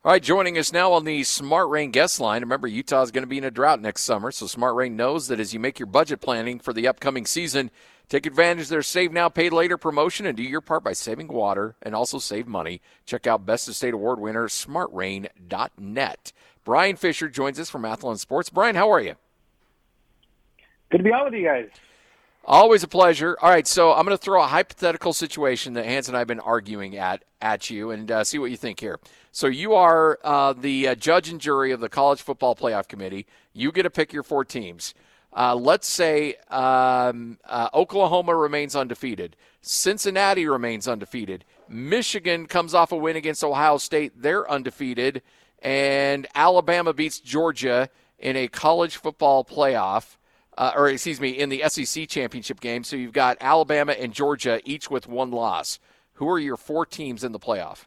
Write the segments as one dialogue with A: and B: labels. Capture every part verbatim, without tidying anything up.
A: All right, joining us now on the Smart Rain guest line. Remember, Utah is going to be in a drought next summer, so Smart Rain knows that as you make your budget planning for the upcoming season, take advantage of their Save Now, Pay Later promotion and do your part by saving water and also save money. Check out Best of State Award winner smart rain dot net. Brian Fisher joins us from Athlon Sports. Brian, how are you?
B: Good to be on with you guys.
A: Always a pleasure. All right, so I'm going to throw a hypothetical situation that Hans and I have been arguing at at you and uh, see what you think here. So you are uh, the uh, judge and jury of the College Football Playoff Committee. You get to pick your four teams. Uh, let's say um, uh, Oklahoma remains undefeated. Cincinnati remains undefeated. Michigan comes off a win against Ohio State. They're undefeated. And Alabama beats Georgia in a college football playoff. Uh, or, excuse me, in the S E C championship game. So you've got Alabama and Georgia, each with one loss. Who are your four teams in the playoff?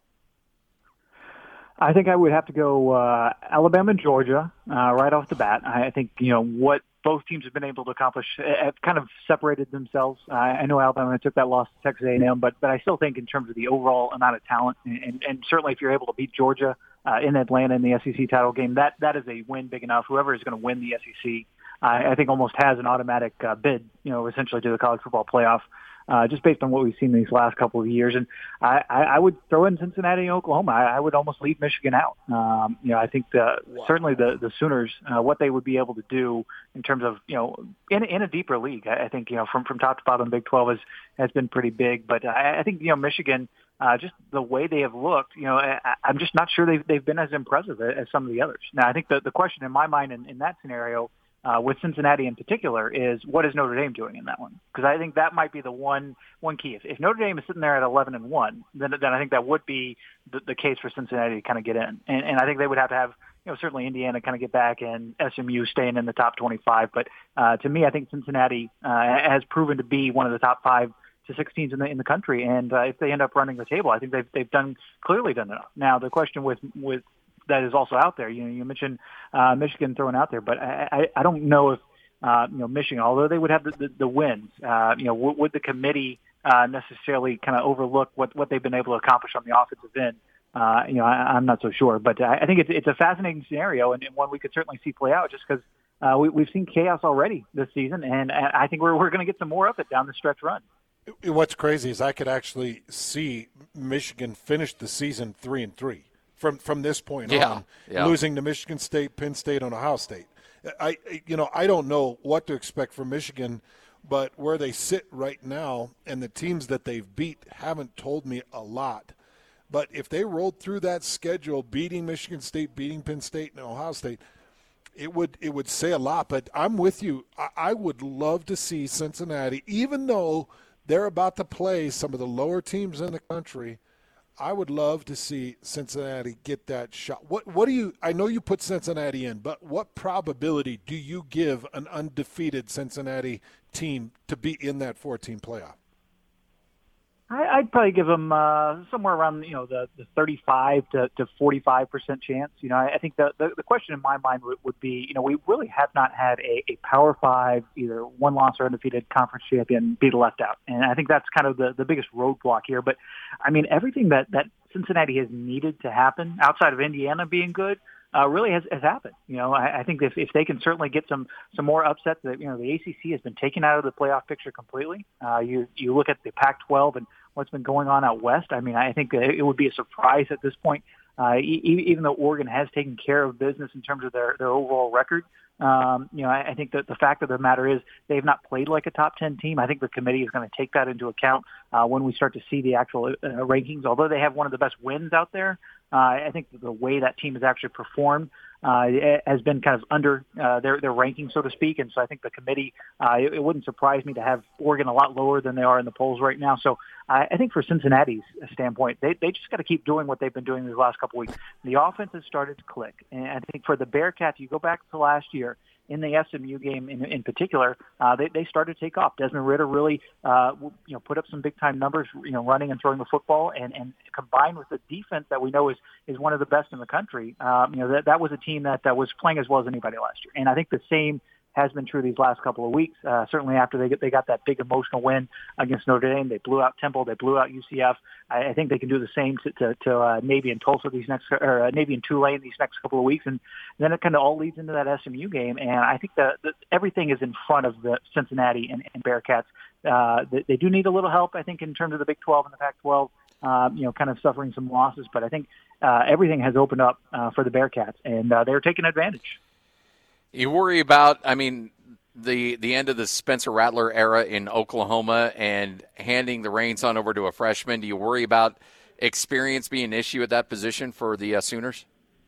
B: I think I would have to go uh, Alabama and Georgia uh, right off the bat. I think, you know, what both teams have been able to accomplish have kind of separated themselves. Uh, I know Alabama took that loss to Texas A and M, but, but I still think in terms of the overall amount of talent, and, and certainly if you're able to beat Georgia uh, in Atlanta in the S E C title game, that, that is a win big enough. Whoever is going to win the S E C, I think almost has an automatic uh, bid, you know, essentially to the college football playoff, uh, just based on what we've seen these last couple of years. And I, I, I would throw in Cincinnati and Oklahoma. I, I would almost leave Michigan out. Um, you know, I think the, wow. certainly the, the Sooners, uh, what they would be able to do in terms of, you know, in, in a deeper league, I, I think, you know, from, from top to bottom, the Big twelve has, has been pretty big. But I, I think, you know, Michigan, Uh, just the way they have looked, you know, I, I'm just not sure they've, they've been as impressive as some of the others. Now, I think the, the question in my mind in, in that scenario, uh, with Cincinnati in particular, is what is Notre Dame doing in that one? Because I think that might be the one one key. If, if Notre Dame is sitting there at eleven and one, then then I think that would be the, the case for Cincinnati to kind of get in. And, and I think they would have to have, you know, certainly Indiana kind of get back and S M U staying in the top twenty-five. But uh, to me, I think Cincinnati uh, has proven to be one of the top five to six teams in the in the country, and uh, if they end up running the table, I think they've they've done clearly done enough. Now the question with with that is also out there. You know, you mentioned uh, Michigan throwing out there, but I I, I don't know if uh, you know Michigan, although they would have the the, the wins, uh, you know, w- would the committee uh, necessarily kind of overlook what what they've been able to accomplish on the offensive end? Uh, you know, I, I'm not so sure, but I, I think it's it's a fascinating scenario and, and one we could certainly see play out just because. Uh, we, we've seen chaos already this season, and, and I think we're we're going to get some more of it down the stretch run.
C: What's crazy is I could actually see Michigan finish the season three and three from from this point
A: yeah,
C: on,
A: yeah.
C: losing to Michigan State, Penn State, and Ohio State. I you know I don't know what to expect from Michigan, but where they sit right now and the teams that they've beat haven't told me a lot. But if they rolled through that schedule, beating Michigan State, beating Penn State, and Ohio State, it would it would say a lot. But I'm with you. I, I would love to see Cincinnati, even though they're about to play some of the lower teams in the country. I would love to see Cincinnati get that shot. What what do you – I know you put Cincinnati in, but what probability do you give an undefeated Cincinnati team to be in that four-team playoff?
B: I, I'd probably give them uh, somewhere around, you know, the, the thirty-five to, to forty-five percent chance. You know, I, I think the, the, the question in my mind would, would be, you know, we really have not had a, a Power Five, either one loss or undefeated conference champion be left out. And I think that's kind of the, the biggest roadblock here. But, I mean, everything that, that Cincinnati has needed to happen outside of Indiana being good, Uh, really has, has happened. You know, I, I think if, if they can certainly get some, some more upsets, that, you know, the A C C has been taken out of the playoff picture completely. Uh, you, you look at the Pac twelve and what's been going on out west. I mean, I think it would be a surprise at this point, uh, e- even though Oregon has taken care of business in terms of their, their overall record. Um, you know, I, I think that the fact of the matter is they've not played like a top ten team. I think the committee is going to take that into account uh, when we start to see the actual uh, rankings. Although they have one of the best wins out there, uh, I think the way that team has actually performed uh, has been kind of under uh, their, their ranking, so to speak. And so I think the committee, uh, it, it wouldn't surprise me to have Oregon a lot lower than they are in the polls right now. So I, I think for Cincinnati's standpoint, they, they just got to keep doing what they've been doing these last couple weeks. The offense has started to click. And I think for the Bearcats, you go back to last year, in the S M U game in, in particular, uh, they, they started to take off. Desmond Ridder really, uh, you know, put up some big-time numbers, you know, running and throwing the football, and, and combined with the defense that we know is, is one of the best in the country, um, you know, that, that was a team that, that was playing as well as anybody last year. And I think the same has been true these last couple of weeks. Uh, certainly after they get, they got that big emotional win against Notre Dame, they blew out Temple, they blew out U C F. I, I think they can do the same to, to, to uh, Navy and Tulsa these next, or uh, Navy and Tulane these next couple of weeks, and then it kind of all leads into that S M U game. And I think that, that everything is in front of the Cincinnati and, and Bearcats. Uh, they, they do need a little help, I think, in terms of the Big twelve and the Pac twelve. Uh, you know, kind of suffering some losses, but I think uh, everything has opened up uh, for the Bearcats, and uh, they're taking advantage.
A: You worry about, I mean, the the end of the Spencer Rattler era in Oklahoma and handing the reins on over to a freshman. Do you worry about experience being an issue at that position for the uh, Sooners?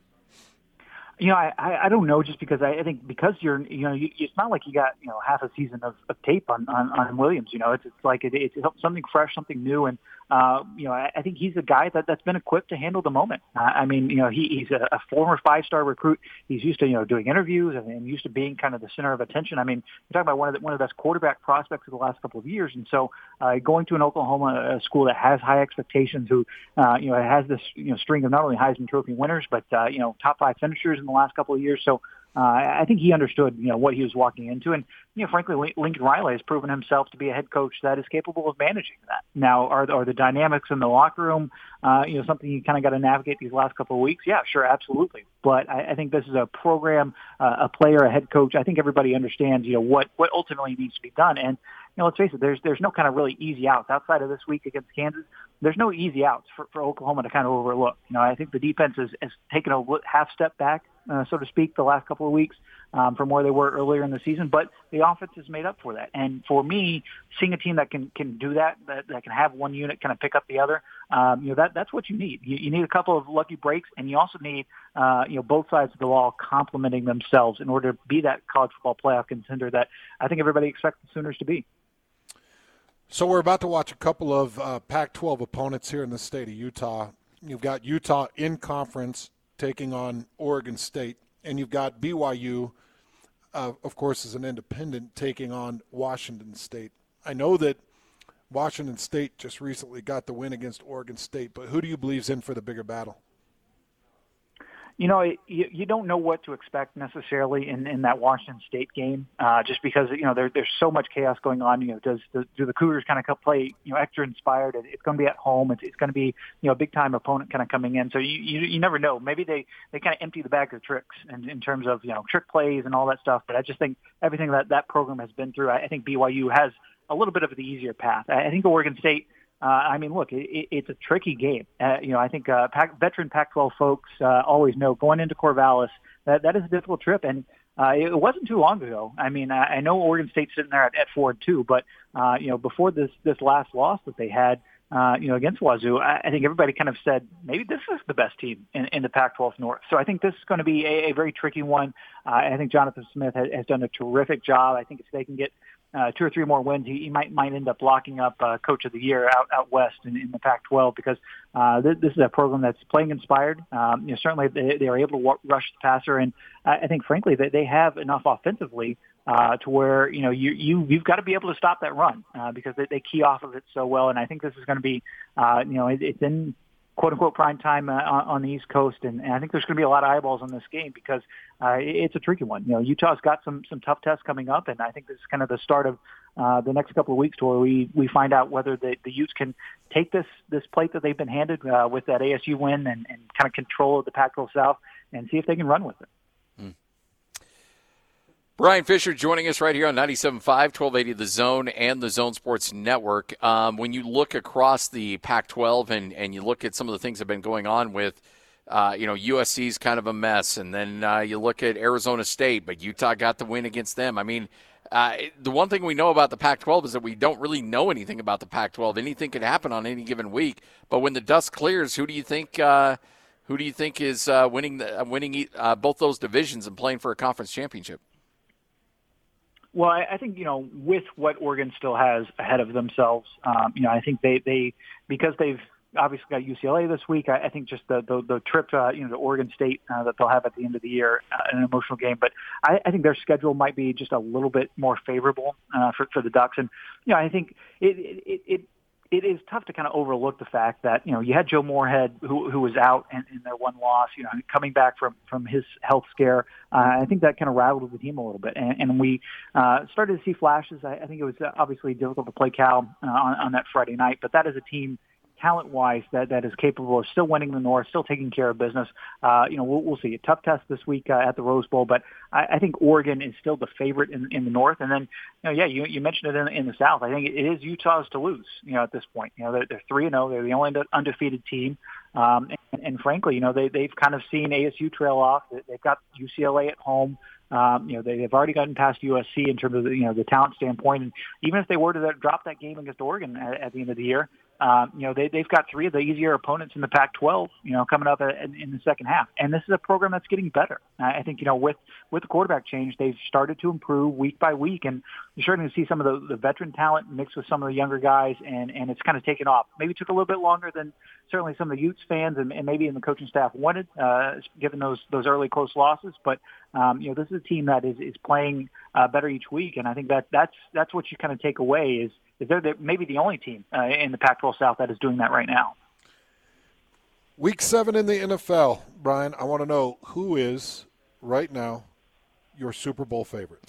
B: You know, I, I don't know, just because I, I think because you're, you know, you, it's not like you got, you know, half a season of, of tape on, on, on Williams. You know, it's, it's like it, it's something fresh, something new. And, uh, you know, I, I think he's a guy that, that's been equipped to handle the moment. Uh, I mean, you know, he, he's a, a former five-star recruit. He's used to, you know, doing interviews and, and used to being kind of the center of attention. I mean, you're talking about one of the, one of the best quarterback prospects of the last couple of years. And so uh, going to an Oklahoma uh, school that has high expectations, who, uh, you know, has this, you know, string of not only Heisman Trophy winners, but, uh, you know, top five finishers in the last couple of years. So uh, I think he understood, you know, what he was walking into. And, you know, frankly, Lincoln Riley has proven himself to be a head coach that is capable of managing that. Now, are, are the dynamics in the locker room, uh, you know, something you kind of got to navigate these last couple of weeks? Yeah, sure, absolutely. But I, I think this is a program, uh, a player, a head coach. I think everybody understands, you know, what, what ultimately needs to be done. And, you know, let's face it, there's there's no kind of really easy outs outside of this week against Kansas. There's no easy outs for, for Oklahoma to kind of overlook. You know, I think the defense has, has taken a half step back, uh, so to speak, the last couple of weeks um, from where they were earlier in the season. But the offense has made up for that. And for me, seeing a team that can can do that, that, that can have one unit kind of pick up the other, um, you know, that that's what you need. You, you need a couple of lucky breaks, and you also need, uh, you know, both sides of the ball complementing themselves in order to be that college football playoff contender that I think everybody expects the Sooners to be.
C: So we're about to watch a couple of uh, Pac twelve opponents here in the state of Utah. You've got Utah in conference taking on Oregon State, and you've got B Y U, uh, of course, as an independent, taking on Washington State. I know that Washington State just recently got the win against Oregon State, but who do you believe's in for the bigger battle?
B: You know, you, you don't know what to expect necessarily in, in that Washington State game, uh, just because, you know, there, there's so much chaos going on. You know, does, does do the Cougars kind of play, you know, extra inspired? It's going to be at home. It's, it's going to be, you know, a big time opponent kind of coming in. So you, you, you never know. Maybe they, they kind of empty the bag of tricks in, in terms of, you know, trick plays and all that stuff. But I just think everything that that program has been through, I, I think B Y U has a little bit of the easier path. I, I think Oregon State, Uh, I mean, look, it, it's a tricky game. Uh, you know, I think uh, Pac, veteran Pac twelve folks uh, always know going into Corvallis, that, that is a difficult trip. And uh, it wasn't too long ago. I mean, I, I know Oregon State's sitting there at, at four and two, but, uh, you know, before this, this last loss that they had, uh, you know, against Wazoo, I, I think everybody kind of said, maybe this is the best team in, in the Pac twelve North. So I think this is going to be a, a very tricky one. Uh, I think Jonathan Smith has, has done a terrific job. I think if they can get Uh, two or three more wins, he, he might might end up locking up uh, Coach of the Year out out west in, in the Pac twelve, because uh, th- this is a program that's playing inspired. Um, you know, certainly they, they are able to w- rush the passer, and I, I think frankly that they have enough offensively uh, to where you know you you you've got to be able to stop that run uh, because they, they key off of it so well. And I think this is going to be uh, you know it, it's in quote-unquote prime time uh, on, on the East Coast, and, and I think there's going to be a lot of eyeballs on this game because uh, it's a tricky one. You know, Utah's got some some tough tests coming up, and I think this is kind of the start of uh, the next couple of weeks to where we, we find out whether the, the Utes can take this this plate that they've been handed uh, with that A S U win and, and kind of control of the Pac twelve South and see if they can run with it.
A: Mm. Brian Fisher joining us right here on ninety-seven point five, twelve eighty The Zone and the Zone Sports Network. Um, when you look across the Pac twelve and, and you look at some of the things that have been going on with, uh, you know, U S C's kind of a mess, and then uh, you look at Arizona State, but Utah got the win against them. I mean, uh, the one thing we know about the Pac twelve is that we don't really know anything about the Pac twelve. Anything could happen on any given week. But when the dust clears, who do you think uh, who do you think is uh, winning the, uh, winning uh, both those divisions and playing for a conference championship?
B: Well, I, I think, you know, with what Oregon still has ahead of themselves, um, you know, I think they, they because they've obviously got U C L A this week, I, I think just the, the, the trip, uh, you know, to Oregon State uh, that they'll have at the end of the year, uh, an emotional game. But I, I think their schedule might be just a little bit more favorable uh, for, for the Ducks. And, you know, I think it, it, it it is tough to kind of overlook the fact that, you know, you had Joe Moorhead who who was out in, in their one loss, you know, coming back from, from his health scare. Uh, I think that kind of rattled the team a little bit. And, and we uh, started to see flashes. I, I think it was obviously difficult to play Cal uh, on, on that Friday night, but that is a team talent-wise that, that is capable of still winning the North, still taking care of business. Uh, you know, we'll, we'll see. A tough test this week uh, at the Rose Bowl, but I, I think Oregon is still the favorite in, in the North. And then, you know, yeah, you, you mentioned it in, in the South. I think it is Utah's to lose, you know, at this point. You know, they're, they're three and oh. They're the only undefeated team. Um, and, and frankly, you know, they, they've kind of seen A S U trail off. They've got U C L A at home. Um, you know, they, they've already gotten past U S C in terms of the, you know, the talent standpoint. And even if they were to drop that game against Oregon at, at the end of the year, Um, you know, they, they've got three of the easier opponents in the Pac twelve, you know, coming up in, in the second half. And this is a program that's getting better. I think, you know, with, with the quarterback change, they've started to improve week by week. And you're starting to see some of the, the veteran talent mixed with some of the younger guys, and, and it's kind of taken off. Maybe took a little bit longer than certainly some of the Utes fans and, and maybe in the coaching staff wanted, uh, given those those early close losses. But, um, you know, this is a team that is, is playing uh, better each week. And I think that that's, that's what you kind of take away is, is they're the, maybe the only team uh, in the Pac twelve South that is doing that right now.
C: Week seven in the N F L, Brian, I want to know who is, right now, your Super Bowl favorite?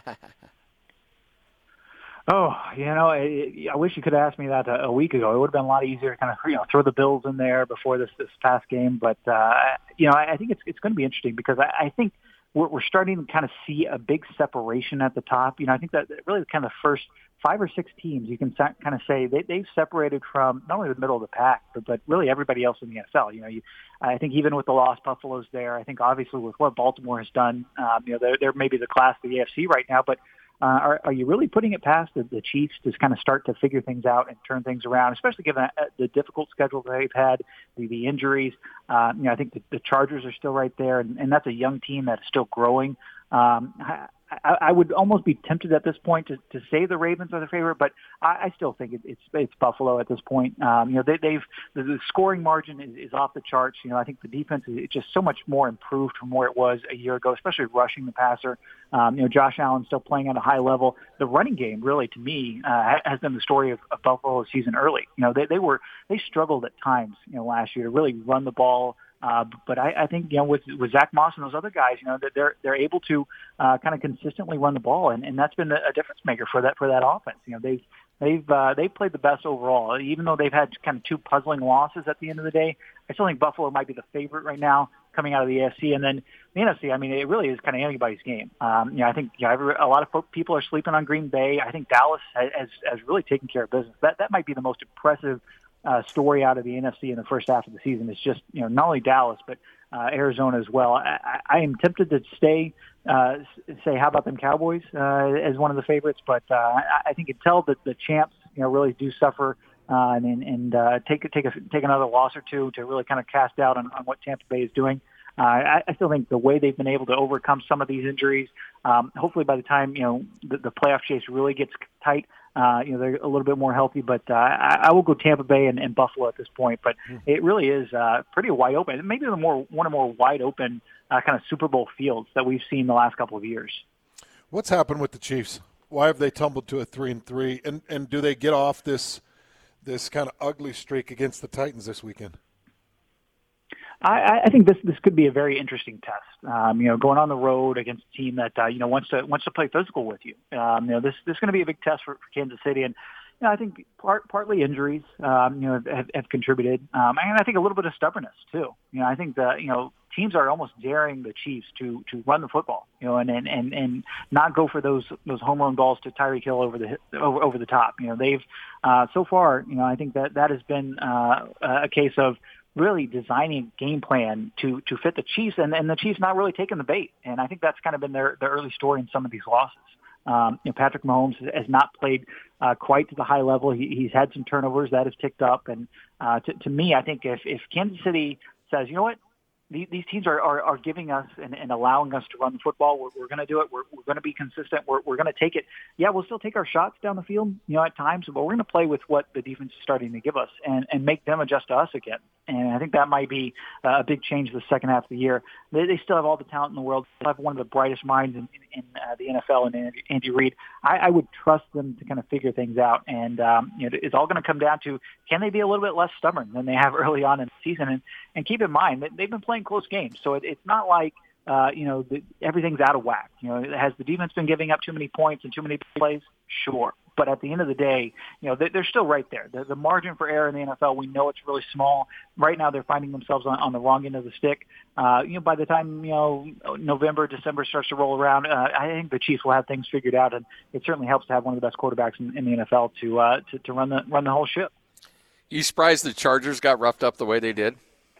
B: oh, you know, I, I wish you could have asked me that a, a week ago. It would have been a lot easier to kind of, you know, throw the Bills in there before this, this past game. But, uh, you know, I, I think it's it's going to be interesting because I, I think we're, we're starting to kind of see a big separation at the top. You know, I think that really kind of the first – five or six teams, you can kind of say they, they've separated from not only the middle of the pack, but, but really everybody else in the N F L. You know, you, I think even with the lost Buffaloes there, I think obviously with what Baltimore has done, um, you know, they're, they're maybe the class of the A F C right now, but uh, are, are you really putting it past the, the Chiefs to kind of start to figure things out and turn things around, especially given uh, the difficult schedule that they've had, the, the injuries? Uh, you know, I think the, the Chargers are still right there, and, and that's a young team that's still growing. Um, I, I would almost be tempted at this point to, to say the Ravens are the favorite, but I, I still think it, it's it's Buffalo at this point. Um, you know, they, they've the, the scoring margin is, is off the charts. You know, I think the defense is just so much more improved from where it was a year ago, especially rushing the passer. Um, you know, Josh Allen still playing at a high level. The running game, really, to me, uh, has been the story of, of Buffalo's season early. You know, they they were they struggled at times, you know, last year to really run the ball. Uh, but I, I think, you know, with, with Zach Moss and those other guys, you know, that they're they're able to uh, kind of consistently run the ball, and, and that's been a difference maker for that for that offense. You know, they've they've uh, they've played the best overall, even though they've had kind of two puzzling losses at the end of the day. I still think Buffalo might be the favorite right now coming out of the A F C, and then the N F C. I mean, it really is kind of anybody's game. Um, you know, I think you know, every, a lot of people are sleeping on Green Bay. I think Dallas has has really taken care of business. That that might be the most impressive Uh, story out of the N F C in the first half of the season. It's just, you know, not only Dallas, but uh, Arizona as well. I, I, I am tempted to stay, uh, say, how about them Cowboys uh, as one of the favorites, but uh, I, I think until the, the champs, you know, really do suffer uh, and, and uh, take, take, a, take another loss or two to really kind of cast doubt on, on what Tampa Bay is doing. Uh, I, I still think the way they've been able to overcome some of these injuries, um, hopefully by the time, you know, the, the playoff chase really gets tight, Uh, you know, they're a little bit more healthy, but uh, I, I will go Tampa Bay and, and Buffalo at this point. But it really is uh, pretty wide open. Maybe the more one of the more wide open uh, kind of Super Bowl fields that we've seen the last couple of years.
C: What's happened with the Chiefs? Why have they tumbled to a three and three? And and do they get off this this kind of ugly streak against the Titans this weekend?
B: I, I think this this could be a very interesting test. Um, you know, going on the road against a team that uh, you know wants to wants to play physical with you. Um, you know, this this is going to be a big test for, for Kansas City, and you know, I think part partly injuries, um, you know, have, have contributed, um, and I think a little bit of stubbornness too. You know, I think that you know teams are almost daring the Chiefs to to run the football, you know, and and and, and not go for those those home run balls to Tyreek Hill over the over over the top. You know, they've uh, so far, you know, I think that that has been uh, a case of really designing a game plan to to fit the Chiefs, and, and the Chiefs not really taking the bait. And I think that's kind of been their, their early story in some of these losses. Um, you know, Patrick Mahomes has not played uh, quite to the high level. He, he's had some turnovers that have ticked up. And uh, to, to me, I think if, if Kansas City says, you know what, these, these teams are, are, are giving us and, and allowing us to run the football. We're, we're going to do it. We're, we're going to be consistent. We're, we're going to take it. Yeah, we'll still take our shots down the field, you know, at times, but we're going to play with what the defense is starting to give us and, and make them adjust to us again. And I think that might be a big change the second half of the year. They, they still have all the talent in the world. They have one of the brightest minds in, in, in uh, the N F L, and Andy, Andy Reid. I, I would trust them to kind of figure things out. And um, you know, it's all going to come down to, can they be a little bit less stubborn than they have early on in the season? And, and keep in mind that they've been playing close games, so it, it's not like uh, you know the, everything's out of whack. You know, has the defense been giving up too many points and too many plays? Sure. But at the end of the day, you know, they're still right there. The, the margin for error in the N F L, we know it's really small. Right now, they're finding themselves on, on the wrong end of the stick. Uh, you know, by the time, you know, November, December starts to roll around, uh, I think the Chiefs will have things figured out, and it certainly helps to have one of the best quarterbacks in, in the N F L to, uh, to to run the run the whole ship.
A: You surprised the Chargers got roughed up the way they did?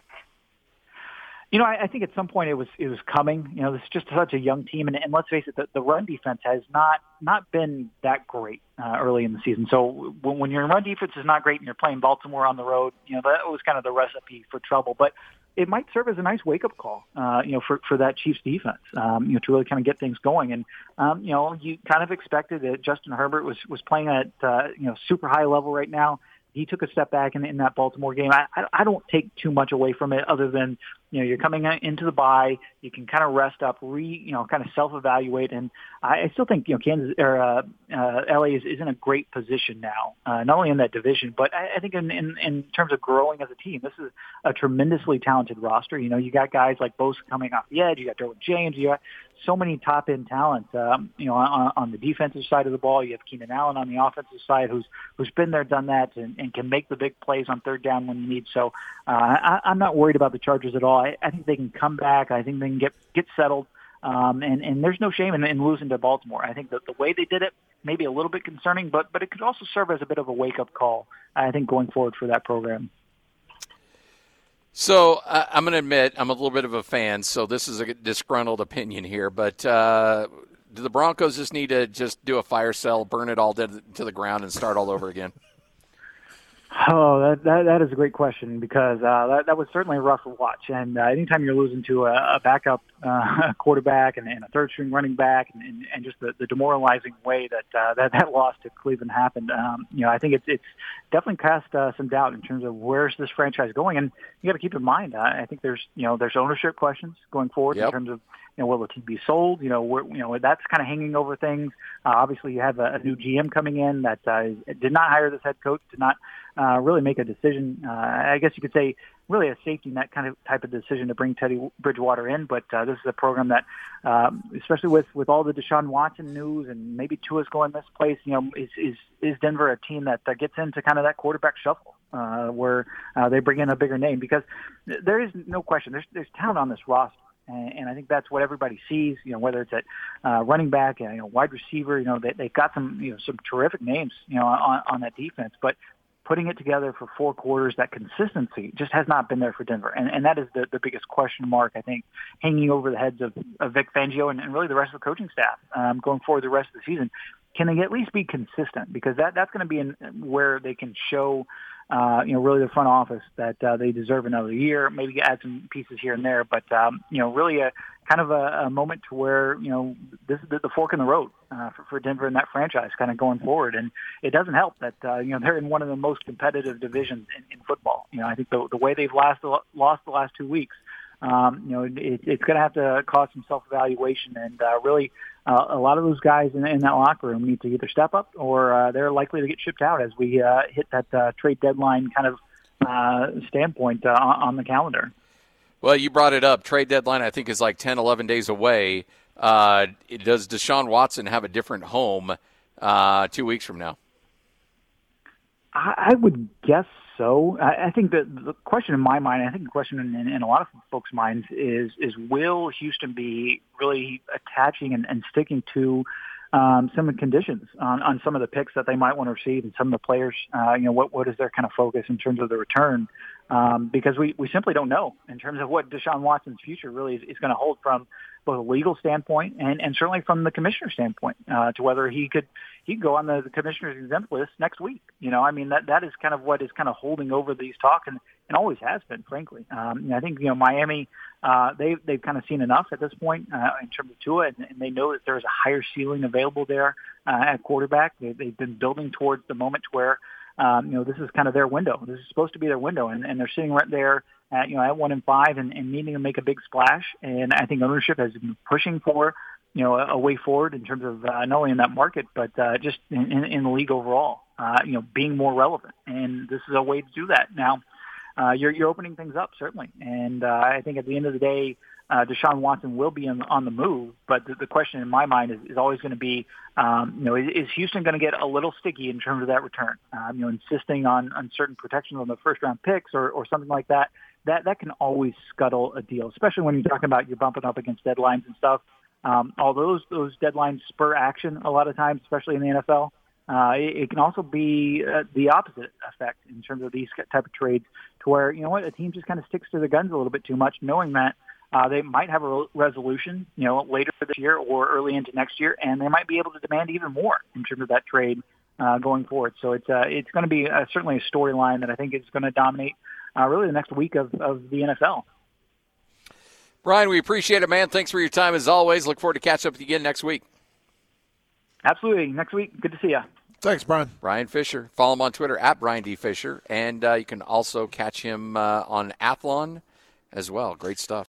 B: You know, I, I think at some point it was it was coming. You know, this is just such a young team, and, and let's face it, the, the run defense has not not been that great uh, early in the season. So when, when your run defense is not great and you're playing Baltimore on the road, you know, that was kind of the recipe for trouble. But it might serve as a nice wake-up call, uh, you know, for, for that Chiefs defense, um, you know, to really kind of get things going. And, um, you know, you kind of expected that Justin Herbert was, was playing at, uh, you know, super high level right now. He took a step back in, in that Baltimore game. I, I, I don't take too much away from it other than, you know, you're coming into the bye. You can kind of rest up, re, you know, kind of self-evaluate. And I, I still think, you know, Kansas or uh, uh, L A is, is in a great position now, uh, not only in that division, but I, I think in, in, in terms of growing as a team. This is a tremendously talented roster. You know, you got guys like Bosa coming off the edge. You got Derwin James. You got so many top-end talent, um, you know, on, on the defensive side of the ball. You have Keenan Allen on the offensive side who's who's been there, done that, and, and can make the big plays on third down when you need. So uh, I, I'm not worried about the Chargers at all. I, I think they can come back. I think they can get get settled. Um, and, and there's no shame in, in losing to Baltimore. I think that the way they did it may be a little bit concerning, but but it could also serve as a bit of a wake-up call, I think, going forward for that program.
A: So uh, I'm going to admit I'm a little bit of a fan, so this is a disgruntled opinion here, but uh, do the Broncos just need to just do a fire sale, burn it all to, to the ground, and start all over again?
B: Oh, that, that that is a great question because uh, that that was certainly a rough watch. And uh, anytime you're losing to a, a backup uh, quarterback and, and a third string running back, and, and, and just the, the demoralizing way that uh, that that loss to Cleveland happened, um, you know, I think it's it's definitely cast uh, some doubt in terms of where's this franchise going. And you got to keep in mind, uh, I think there's you know there's ownership questions going forward
A: yep.
B: in terms of. You know, will the team be sold? You know, where, you know that's kind of hanging over things. Uh, obviously, you have a, a new G M coming in that uh, did not hire this head coach, did not uh, really make a decision. Uh, I guess you could say really a safety net kind of type of decision to bring Teddy Bridgewater in. But uh, this is a program that, um, especially with, with all the Deshaun Watson news and maybe Tua's going this place, you know, is is, is Denver a team that, that gets into kind of that quarterback shuffle uh, where uh, they bring in a bigger name? Because there is no question, there's there's talent on this roster. And I think that's what everybody sees, you know, whether it's at uh, running back, you know, wide receiver, you know, they, they've got some, you know, some terrific names, you know, on, on that defense. But putting it together for four quarters, that consistency just has not been there for Denver. And, and that is the, the biggest question mark, I think, hanging over the heads of, of Vic Fangio and, and really the rest of the coaching staff um, going forward the rest of the season. Can they at least be consistent? Because that, that's going to be in, where they can show – Uh, you know, really the front office that uh, they deserve another year, maybe add some pieces here and there, but, um, you know, really a kind of a, a moment to where, you know, this is the, the fork in the road uh, for, for Denver and that franchise kind of going forward. And it doesn't help that, uh, you know, they're in one of the most competitive divisions in, in football. You know, I think the, the way they've last, lost the last two weeks, um, you know, it, it's going to have to cause some self-evaluation and uh, really uh, a lot of those guys in, in that locker room need to either step up or uh, they're likely to get shipped out as we uh, hit that uh, trade deadline kind of uh, standpoint uh, on the calendar.
A: Well, you brought it up. Trade deadline, I think, is like ten, eleven days away. Uh, does Deshaun Watson have a different home uh, two weeks from now?
B: I, I would guess so. I, I think that the question in my mind, I think the question in, in, in a lot of folks' minds is, is will Houston be really attaching and, and sticking to um, some of the conditions on, on some of the picks that they might want to receive and some of the players, uh, you know, what, what is their kind of focus in terms of the return? Um, because we, we simply don't know in terms of what Deshaun Watson's future really is, is going to hold from both a legal standpoint and, and certainly from the commissioner's standpoint uh, to whether he could he could go on the, the commissioner's exempt list next week. You know, I mean, that that is kind of what is kind of holding over these talks. And and always has been, frankly. Um, and I think, you know, Miami, uh, they've, they've kind of seen enough at this point uh, in terms of Tua, and, and they know that there's a higher ceiling available there uh, at quarterback. They, they've been building towards the moment where, um, you know, this is kind of their window. This is supposed to be their window, and, and they're sitting right there at, you know, at one and five and, and needing to make a big splash. And I think ownership has been pushing for, you know, a, a way forward in terms of uh, not only in that market, but uh, just in, in, in the league overall, uh, you know, being more relevant. And this is a way to do that. Now, uh, you're, you're opening things up, certainly. And uh, I think at the end of the day, uh, Deshaun Watson will be on, on the move. But the, the question in my mind is, is always going to be, um, you know, is, is Houston going to get a little sticky in terms of that return? Um, you know, insisting on, on certain protections on the first-round picks or, or something like that. That that can always scuttle a deal, especially when you're talking about you're bumping up against deadlines and stuff. Um, although those, those deadlines spur action a lot of times, especially in the N F L, uh, it, it can also be uh, the opposite effect in terms of these type of trades to where, you know what, a team just kind of sticks to their guns a little bit too much, knowing that uh, they might have a resolution, you know, later this year or early into next year, and they might be able to demand even more in terms of that trade uh, going forward. So it's uh, it's going to be uh, certainly a storyline that I think is going to dominate uh, really the next week of, of the N F L.
A: Brian, we appreciate it, man. Thanks for your time as always. Look forward to catching up with you again next week.
B: Absolutely. Next week. Good to see you.
C: Thanks, Brian.
A: Brian Fisher. Follow him on Twitter at Brian D. Fisher. And uh, you can also catch him uh, on Athlon as well. Great stuff.